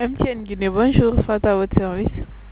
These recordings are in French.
MTN Guinée, bonjour, Fata à votre service.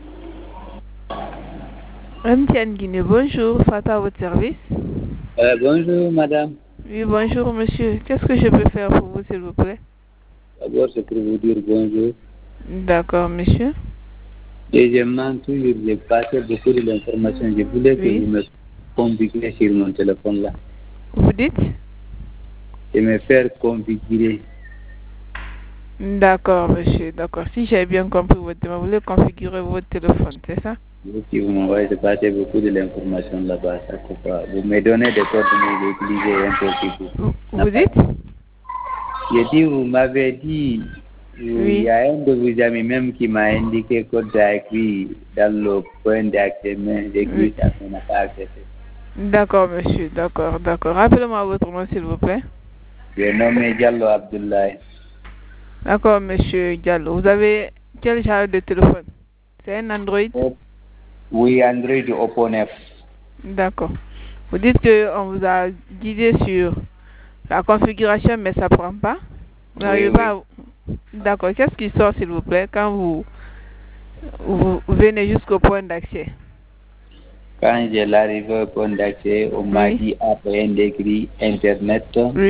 MTN Guinée, bonjour, Fata à votre service. Bonjour madame. Oui, bonjour monsieur. Qu'est-ce que je peux faire pour vous, s'il vous plaît? D'abord, c'est pour vous dire bonjour. D'accord, monsieur. Deuxièmement, toujours, j'ai passé beaucoup de l'information. Je voulais que vous me configurez sur mon téléphone là. Vous dites? Et me faire configurer. D'accord, monsieur. D'accord. Si j'ai bien compris votre demande, vous voulez configurer votre téléphone, c'est ça? Si vous m'envoyez, j'ai passé beaucoup de l'information là-bas. Ça coupe pas. Vous me donnez des codes, mais j'ai utilisé un peu plus. Vous dites? J'ai dit, vous m'avez dit, il y a un de vos amis même qui m'a indiqué code écrit dans le point d'accès, mais j'ai écrit ça, on n'a pas accès. D'accord, monsieur. D'accord, d'accord. Rappelez-moi votre nom, s'il vous plaît. Je nommé Diallo Abdoulaye. D'accord, monsieur Diallo. Vous avez quel genre de téléphone? C'est un Android? Oui, Android Oppo 9. D'accord. Vous dites qu'on vous a guidé sur la configuration, mais ça ne prend pas? Vous n'arrivez pas à... D'accord. Qu'est-ce qui sort, s'il vous plaît, quand vous venez jusqu'au point d'accès? Quand j'ai l'arrivée au point d'accès, on m'a dit APN d'écrit internet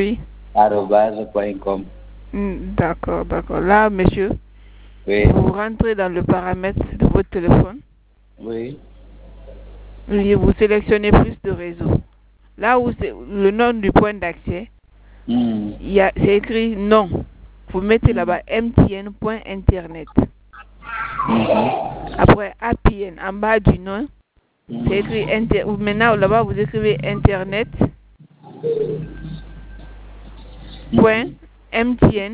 @.com. D'accord, d'accord. Là, monsieur, vous rentrez dans le paramètre de votre téléphone. Oui. Et vous sélectionnez plus de réseaux. Là où c'est le nom du point d'accès, c'est écrit non. Vous mettez là-bas mtn.internet. Après APN, en bas du nom, c'est écrit maintenant là-bas vous écrivez internet. .mtn.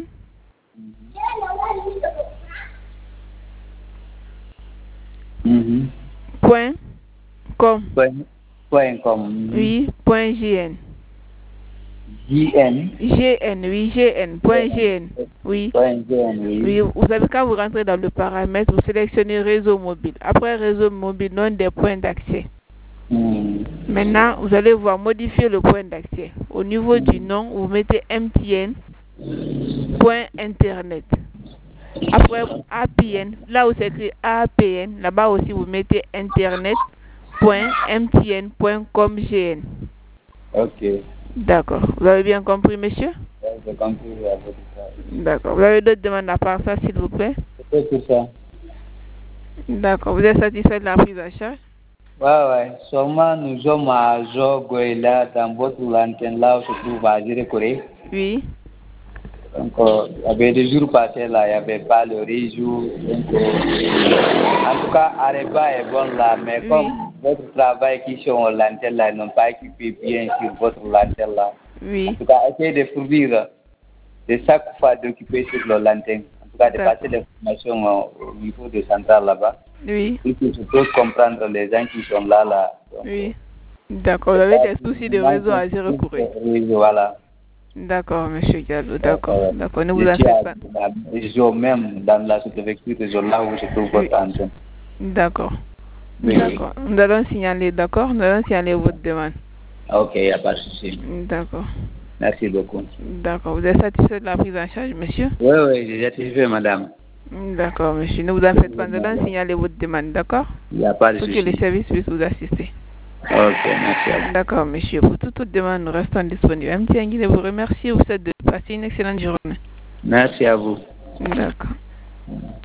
.com. Oui, .gn. GN, oui, GN, .gn. Oui. Oui, vous savez, quand vous rentrez dans le paramètre, vous sélectionnez réseau mobile. Après réseau mobile, nom des points d'accès. Maintenant, vous allez voir modifier le point d'accès. Au niveau du nom, vous mettez mtn.internet. Après APN, là où c'est écrit APN, là-bas aussi vous mettez internet.mtn.com.gn. Ok. D'accord. Vous avez bien compris, monsieur? Oui, j'ai compris. D'accord. Vous avez d'autres demandes à part ça, s'il vous plaît? C'est tout ça. D'accord. Vous êtes satisfait de la prise en charge? Ouais. Seulement, nous sommes à Jogoïla, dans votre antenne là où se trouve à Zérekoré. Oui. Donc, il y avait des jours passés là, il n'y avait pas le réseau. Donc, en tout cas, Areba est bon là, mais comme votre travail qui sont à l'antenne là, ils n'ont pas équipé bien sur votre antenne là. Oui. En tout cas, essayez de fournir de chaque fois d'occuper sur l'antenne. En tout cas, de passer l'information au niveau de central là-bas. Oui. Et que je peux comprendre les gens qui sont là. Donc, oui. D'accord. Vous avez des soucis de réseau à Zérekoré. Oui, voilà. D'accord, monsieur Diallo. D'accord. D'accord. Ne vous en faites pas. Réseau même dans la sous-préfecture de zone là où je trouve votre antenne. D'accord. D'accord. Nous allons signaler, d'accord? Nous allons signaler votre demande. Ok, il n'y a pas de souci. D'accord. Merci beaucoup. D'accord. Vous êtes satisfait de la prise en charge, monsieur? Oui, j'ai satisfait, madame. D'accord, monsieur. Ne vous en faites pas. Nous allons signaler votre demande, d'accord? Il n'y a pas de souci. Pour que les services puissent vous assister. Ok, merci à vous. D'accord, monsieur. Pour toute demande, nous restons disponibles. MTN Guinée vous remercie. Vous souhaite de passer une excellente journée. Merci à vous. D'accord.